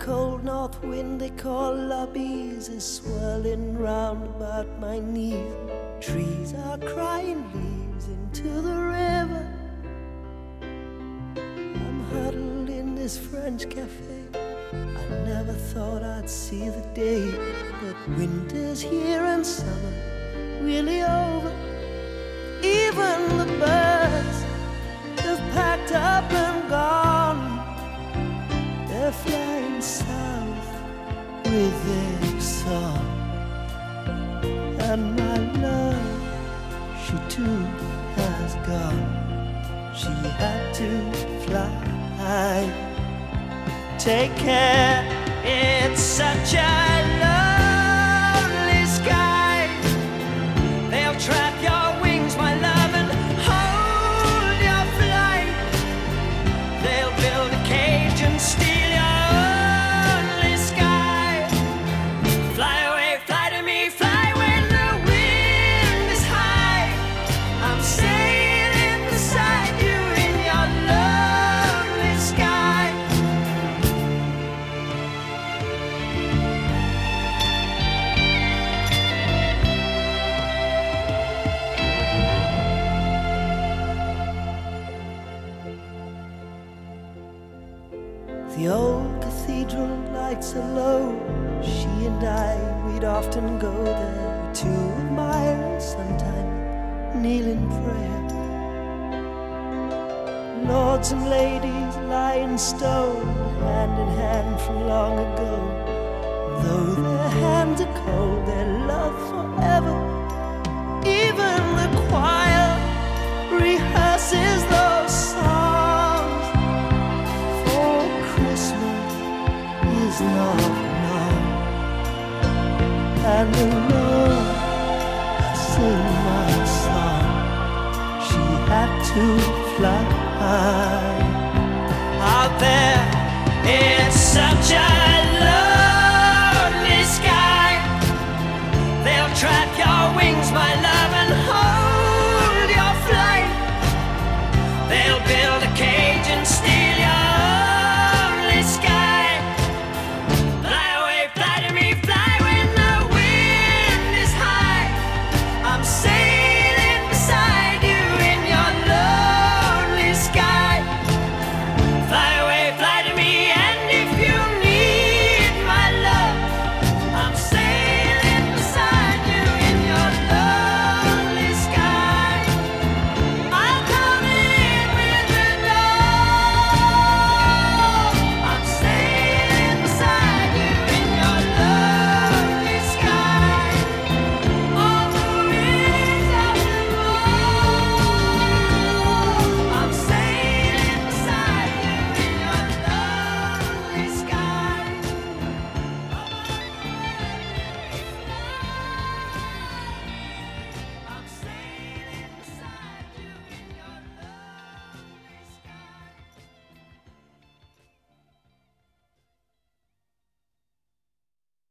cold north wind they call lobbies is swirling round about my knees. Trees are crying leaves into the river. I'm huddled in this French cafe. I never thought I'd see the day, but winter's here and summer really over. Even the birds have packed up and gone. They're flying south with their song. And my love, she too has gone. She had to fly. Take care, it's such a lonely sky. They'll trap your wings, my love, and hold your flight. They'll build a cage and steal your only sky. Fly away, fly to me, fly when the wind is high. I'm sailing beside you in your lonely sky. The old cathedral lights are low. She and I, we'd often go there to admire, sometimes kneel in prayer. Lords and ladies lie in stone, hand in hand from long ago. Though their hands are cold, their love forever. Even the choir rehearses those songs. For Christmas is not long, and alone I sing my song. She had to